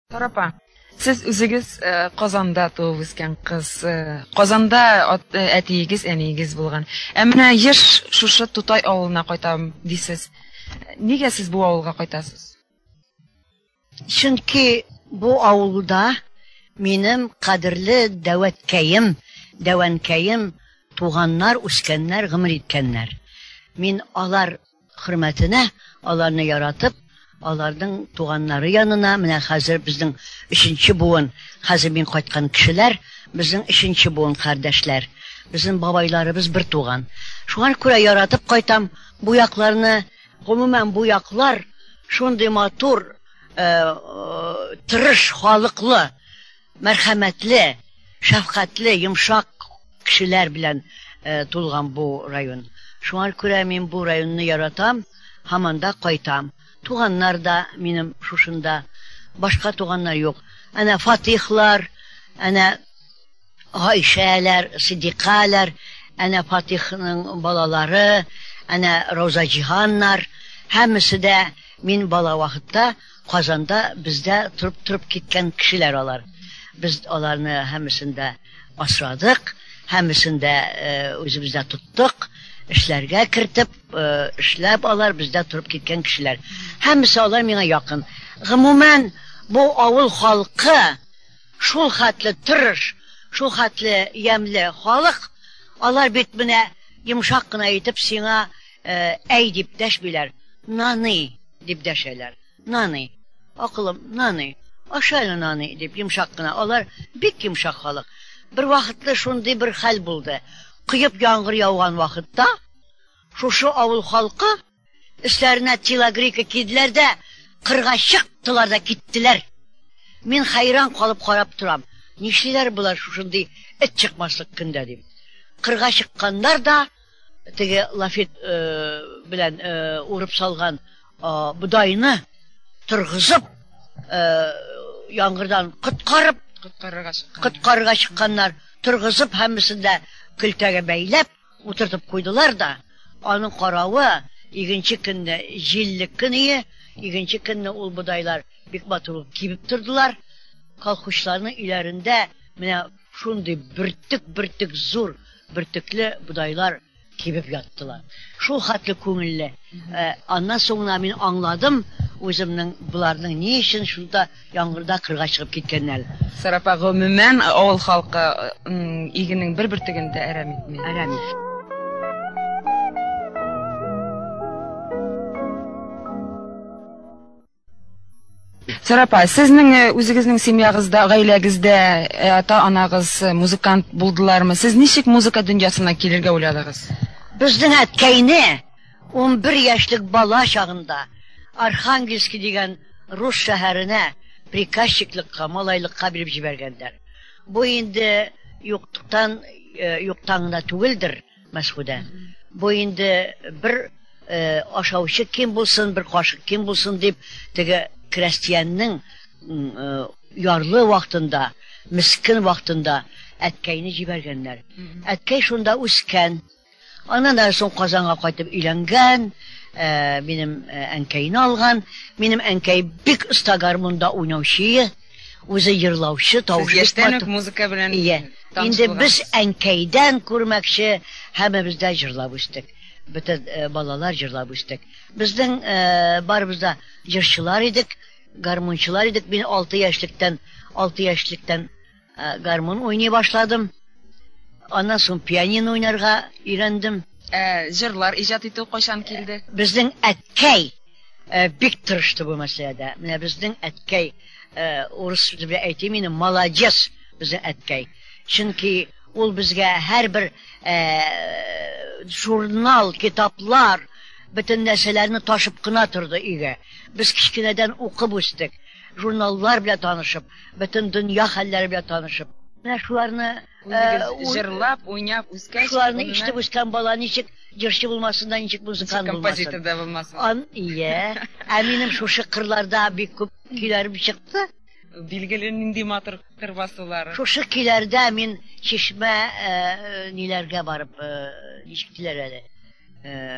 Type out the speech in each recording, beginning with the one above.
Тарапа, сез үзегез Казанда туып үскән кыз. Казанда әтиегез, әниегез булган. Ә менә еш шушы Тутай авылына кайтам дисез. Нигә сез бу авылга кайтасыз? Чөнки бу авылда минем кадерле дәвәнкәем туганнар үскәннәр, гомер иткәннәр. Мин алар хөрмәтенә, аларны яратып, аларның туганнары янына, менә хәзер безнең 3нче буын, хәзер мин кайткан кешеләр, безнең 3нче буын кардәшләр. Безнең бабайларыбыз бер туган. Шуңа күрә яратып кайтам бу якларны. Гомумән бу яклар шундый матур, тырыш, халыклы, мәрхәмәтле, шәфкатьле, йомшак кешеләр белән тулган бу район. Шуңа күрә мин бу районны яратам, һаман да кайтам. Туганнар да минем шушында, башка туганнар юк. Әнә Фатихлар, әнә Гайшәләр, Сидиқалар, әнә Фатихның балалары, әнә Роза Җиһаннар, һәммәсе дә мин бала вакытта Казанда бездә турып киткән кешеләр алар. Без аларны һәммәсен дә асрадык, һәммәсен дә үзебездә туттык. Эшләргә кертеп, эшләп алар бездә турып киткән кешеләр. Һәммәсе алар миңа якын. Гомумән, бу авыл халкы шул хәтле тырыш, шул хәтле ямле халык, алар бит менә йомшак кына итеп сиңа әй дип дәшмиләр. Наны дип дәшәләр. Наны. Акылым, наны. Ашайлы наны дип йомшак кына. Алар бик йомшак халык. Бер вакытта шундый бер хәл булды. Кыйып яңгыр яуган вакытта шушы авыл халкы эшләренә телогрейка киделәр дә кырга чыктылар да киттеләр. Мин хайран калып карап торам. Нишлиләр булар шушындый эт чыкмаслык көндә дип. Кырга чыкканнар да теге лафет белән урып салган будайны торгызып яңгырдан коткарырга чыкканнар торгызып һәммәсен дә көлтәгә бәйләп утыртып куйдылар да, аның каравы икенче көнне җиллек көне, икенче көнне ул будайлар бик матур кибеп тордылар. Колхозчыларның иләрендә менә шундый бөртек зур бөртекле будайлар кибеп яттылар. Шул хәтле күңелле. Аннан соңна мин аңладым үземнең буларның ни өчен шунда яңгырда кырга чыгып киткәннәр. Сарапа, гомумән авыл халкы игенең бер бөртегендә әрәм итми. Сарапа, сезнең үзегезнең семьягызда, гаиләгездә ата-анагыз музыкант булдылармы? Сез ничек музыка дөньясына килергә уйладыгыз? Безнең әткәйне 11 яшьлек бала чагында Архангельский дигән рус шәһәренә приказчиклыкка, малайлыкка биреп җибәргәннәр. Бу инде юктан гына түгелдер, Мәсгудә. Бу инде бер ашаучы кем булсын, бер кашык кем булсын дип, теге крестьянның ярлы вакытында, мискин вакытында әткәйне җибәргәннәр. Әткәй шунда үскән. Аннан соң Казанга кайтып өйләнгән, минем әнкәйне алган. Минем әнкәй бик оста гармунда уйнаучы, үзе йырлаучы, тавышы. Яшьтән үк музыка белән инде без әнкәйдән күрмәкче һәммәбез дә җырлап үстек. Бөтен балалар җырлап үстек. Безнең барыбыз да җырчылар идек, гармунчылар идек. Мин 6 яшьлектән гармун уйный башладым. Аннан соң пианино уйнарга өйрәндем. Җырлар иҗат итү кайчан килде? Безнең әткәй бик тырышты бу мәсьәләдә. Менә безнең әткәй урыс дип әйтим инде, молодец безнең әткәй. Чөнки ул безгә һәрбер журнал, китаплар, бөтен нәрсәләрне ташып кына торды өйгә. Без кичкенәдән укып үстек, журналлар белән танышып, бөтен дөнья хәлләре белән танышып. Менә шуларны җырлап, уйнап үскәч, шуларны ишетеп үскән бала ничек җырчы булмасын да, ничек музыкант булмасын. Композитор да булмасын. Минем шушы кырларда бик күп көйләрем чыкты. Билгеле нинди матур кыр басулары. Шушы көйләрдә мин чишмә ниләргә барып, ничек диләр әле?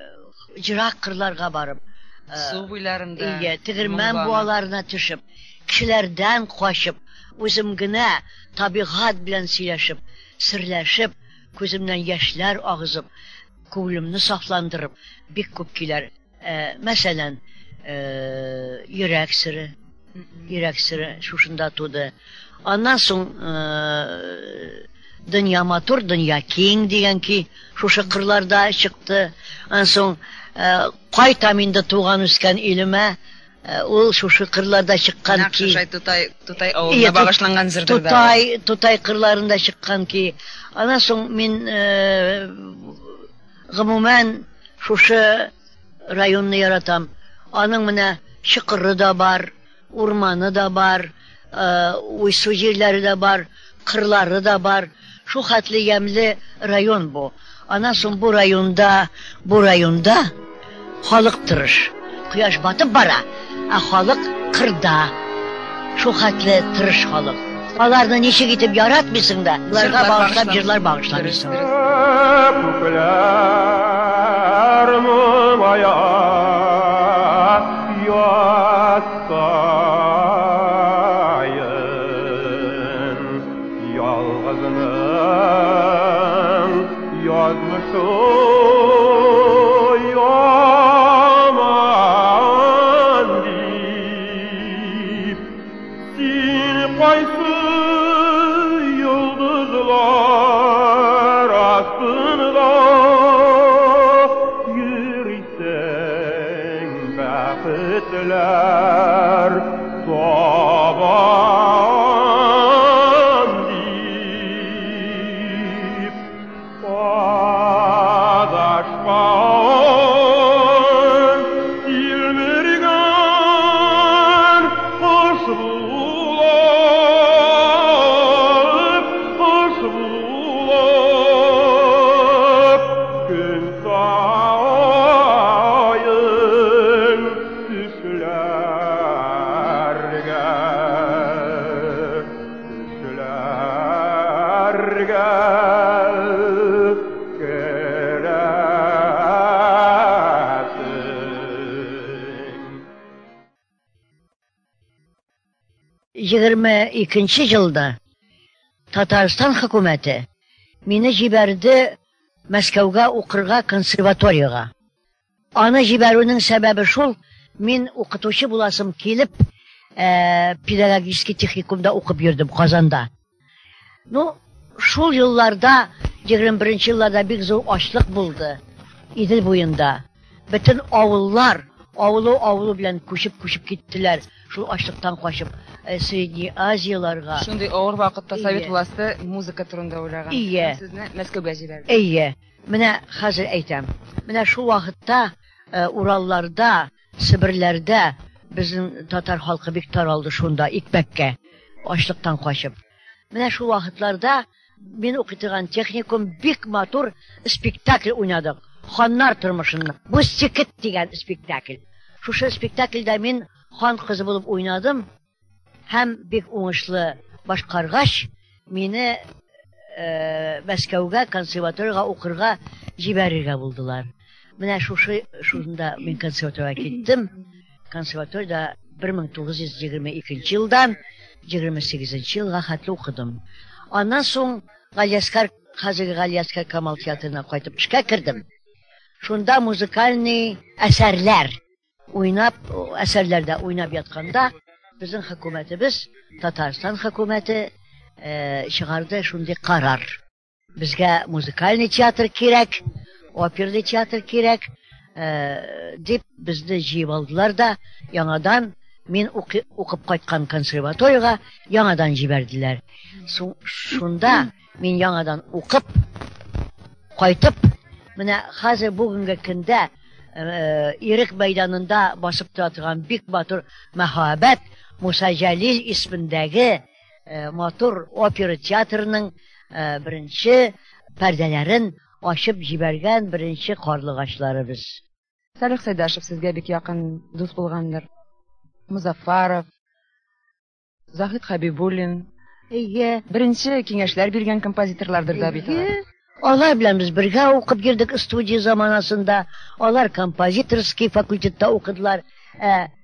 Җырак кырларга барып, су буйларында, тегермән буаларына төшеп, кешеләрдән качып, үзем генә табигать белән сөйләшеп, серләшеп, күземнән яшьләр агызып, күңелемне сафландырып, бик күп килер. Мәсәлән, йөрәк сире шушында туды. Аннан соң дөнья матур, дөнья киң дигән ки, шушы кырларда чыкты. Аннан соң кайтам инде туган үскән илемә, ул шушы кырларда чыккан ки. Тутай авылына багышланган җырдыр да. Тутай кырларында чыккан ки. Аннан соң мин гомумән шушы районны яратам. Аның менә чыкыры да бар, урманы да бар, уйсу җирләре дә бар, кырлары да бар. Шу хәтле ямлы район бу. Аннан соң бу районда халык тырыш. Кояш батып бара, халык кырда. Шу хәтле тырыш халык. Аларны ничек итеп яратмыйсың да, уларга багышлап җырлар багышламыйсың. İkinci yılda Tataristan hökuməti məni җибәрде Мәскәүгә укырга консерваториягә. Аны җибәрүнең сәбәбе шул, мин укытучы буласым килеп, педагогический техникумда укып йөрдем Казанда. Шул елларда, 21 елларда бик зур ачлык булды. Идел буенда. Бөтен авыллар, авылы белән күчеп киттеләр. Шул ачлыктан качып, Средний Азияларга. Шундый авыр вакытта Совет власты музыка турында уйлаган. Сезне Мәскәүгә җибәрде. Әйе. Менә хәзер әйтәм. Менә шул вакытта Уралларда, Сибирләрдә безнең татар халкы бик таралды шунда икмәккә, ачлыктан качып. Менә шул вакытларда мин укытган техникум бик матур спектакль уйнадык. Ханнар тормышын. Бу Стекет дигән спектакль. Шушы спектакльдә мин хан кызы булып уйнадым. Һәм бик уңышлы башкаргач, мине Мәскәүгә консерваториягә укырга җибәрергә булдылар. Менә шунда мин консерваториягә киттем. Консерваториядә 1922 елдан 28 елга хәтле укыдым. Аннан соң Галиаскар Камал театрына кайтып эшкә кердем. Шунда музыкальный әсәрләрдә уйнап ятканда, безнең хөкүмәтебез, Татарстан хөкүмәте чыгарды шундый карар. Безгә музыкальный театр кирәк, оперный театр кирәк, дип безне җыеп алдылар да, яңадан мин укып кайткан консерваториягә яңадан җибәрделәр. Шунда мин яңадан укып кайтып, менә хәзер бүгенге көндә Ирек мәйданында басып торган бик матур Мәхәббәт Муса Җәлил исемендәге матур опера театрының беренче пәрдәләрен ачып җибәргән беренче карлыгачларыбыз. Салих Сайдашев сезгә бик якын дус булгандыр. Музаффаров, Захид Хабибуллин. Беренче киңәшләр биргән композиторлардыр да бит. Алар белән без бергә укып йөрдек студия заманасында. Алар композиторский факультетта укыдылар.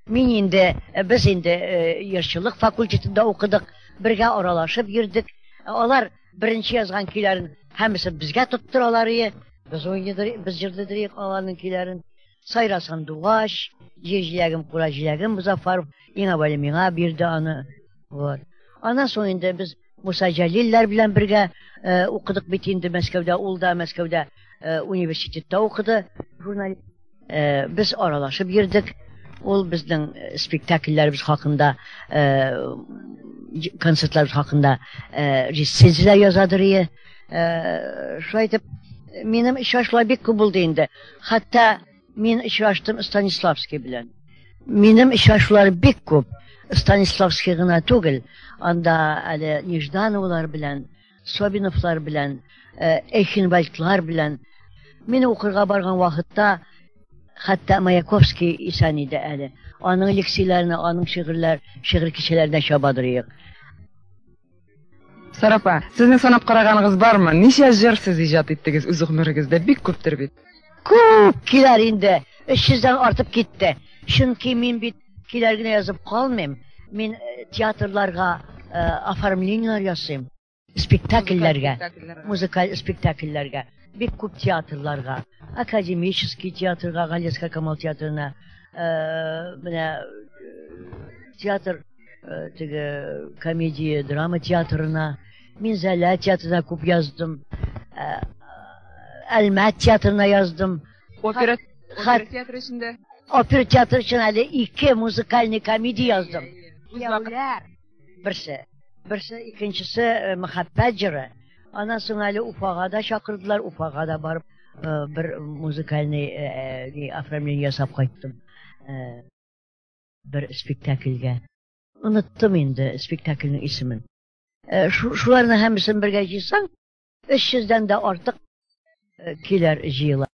Biz indi yırçılık fakültetinde okuduk. Birge aralaşıp girdik. Onlar birinci yazgan kilerin hemisi bizge tutturalari. Biz yırdıdırıyık alanın kilerin. Sayrasan Duvaş, Circilegim, Kuracilegim, Muzaffarov, yine böyle mina bir de anı var. Ondan sonra biz Musa Celiller bilen birge okuduk bitindi Moskov'da, Ulda Moskov'da üniversitede okudu. Jurnalist. Biz aralaşıp girdik. Ol bizden spektakellerimiz hakkında, konsertlerimiz hakkında recenziyalar yazadırıyı. Şöyle benim işaşlar bir kubul deyindi. Hatta men işaştım Stanislavski bilen. Benim işaşlar bir kub. Stanislavski gına tugil. Anda Nejdanovlar bilen, Sobinovlar bilen, Eichenwaldlar bilen. Men okurga bargan vakitte hatta Mayakovski isani de ali. Onun leksilerini, onun şiir kişilerine şabadırıyıq. Sarapa, sizin sanap qaraganıgız barmı? Neçe jir siz ijat etdiniz öz ömrüngizde? Bik köptür bit. Köp kiler indi. 300'den artıp gitti. Çünkü men bit kilergine yazıp kalmayayım. Men teatrlarga afarmlinler yazayım. Spektakellerge, muzikal spektakellerge. Bir kup teatrlarga, akademический teatrga, Галецкая Камал teatrına, teatr, komediya, drama teatrına, Minzala teatrına kup yazdım, Elmat teatrına yazdım. Opera teatr içinde? Opera teatr içinde 2 muzikalni komedi yazdım. Birisi, ikincisi Muhabbetciri. Ondan sonra Ufak'a da şakırdılar. Ufak'a da barıp bir muzikalni aframlini yasap kayıttım. Bir spektakelge. Unuttum indi spektakelin ismin. Şularını hemsini birge jiysan, 300'den de artık kiler jiyla.